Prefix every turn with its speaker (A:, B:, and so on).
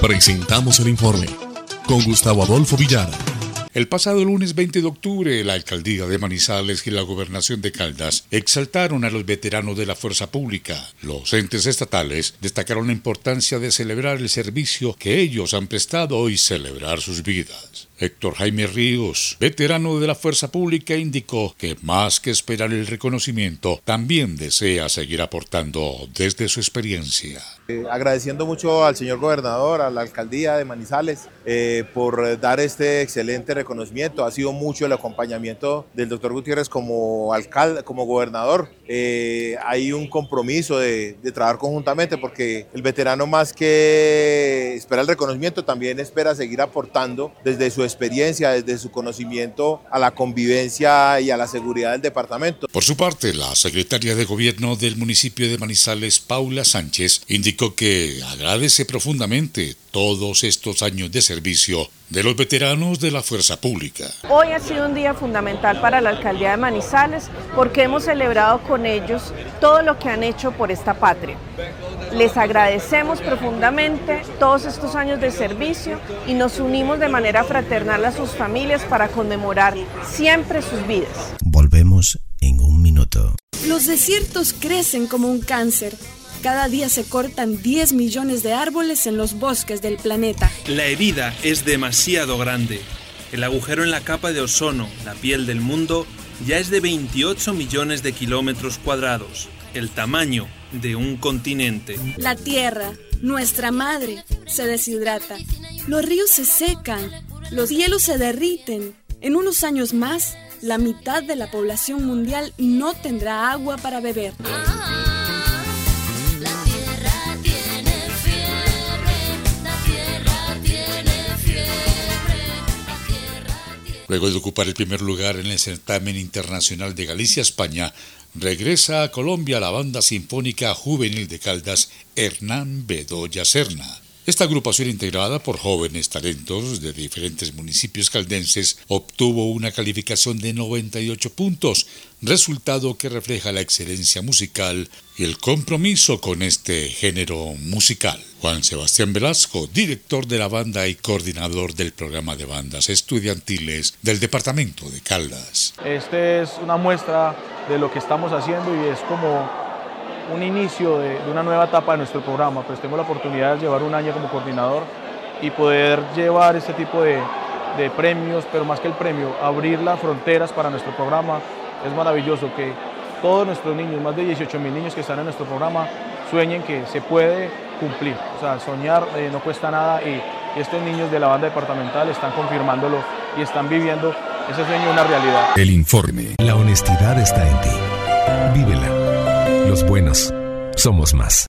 A: Presentamos el informe con Gustavo Adolfo Villara.
B: El pasado lunes 20 de octubre, la Alcaldía de Manizales y la Gobernación de Caldas exaltaron a los veteranos de la fuerza pública. Los entes estatales destacaron la importancia de celebrar el servicio que ellos han prestado y celebrar sus vidas. Héctor Jaime Ríos, veterano de la fuerza pública, indicó que más que esperar el reconocimiento, también desea seguir aportando desde su experiencia.
C: Agradeciendo mucho al señor gobernador, a la Alcaldía de Manizales, por dar este excelente reconocimiento. Ha sido mucho el acompañamiento del doctor Gutiérrez como alcalde, como gobernador. Hay un compromiso de trabajar conjuntamente, porque el veterano, más que espera el reconocimiento, también espera seguir aportando desde su experiencia, desde su conocimiento a la convivencia y a la seguridad del departamento.
B: Por su parte, la secretaria de Gobierno del municipio de Manizales, Paula Sánchez, indicó que agradece profundamente todos estos años de servicio de los veteranos de la fuerza pública.
D: Hoy ha sido un día fundamental para la Alcaldía de Manizales porque hemos celebrado con ellos todo lo que han hecho por esta patria. Les agradecemos profundamente todos estos años de servicio y nos unimos de manera fraternal a sus familias para conmemorar siempre sus vidas.
E: Volvemos en un minuto.
F: Los desiertos crecen como un cáncer. Cada día se cortan 10 millones de árboles en los bosques del planeta.
G: La herida es demasiado grande. El agujero en la capa de ozono, la piel del mundo, ya es de 28 millones de kilómetros cuadrados, el tamaño de un continente.
F: La tierra, nuestra madre, se deshidrata. Los ríos se secan, los hielos se derriten. En unos años más, la mitad de la población mundial no tendrá agua para beber.
B: Luego de ocupar el primer lugar en el certamen internacional de Galicia, España, regresa a Colombia la Banda Sinfónica Juvenil de Caldas, Hernán Bedoya Serna. Esta agrupación, integrada por jóvenes talentos de diferentes municipios caldenses, obtuvo una calificación de 98 puntos, resultado que refleja la excelencia musical y el compromiso con este género musical. Juan Sebastián Velasco, director de la banda y coordinador del programa de bandas estudiantiles del departamento de Caldas.
H: Este es una muestra de lo que estamos haciendo y es como un inicio de una nueva etapa de nuestro programa. Pues tengo la oportunidad de llevar un año como coordinador y poder llevar este tipo de premios, pero más que el premio, abrir las fronteras para nuestro programa. Es maravilloso que todos nuestros niños, más de 18.000 niños que están en nuestro programa, sueñen que se puede cumplir. O sea, soñar no cuesta nada y estos niños de la banda departamental están confirmándolo y están viviendo ese sueño una realidad.
A: El informe. La honestidad está en ti. Vívela. Los buenos somos más.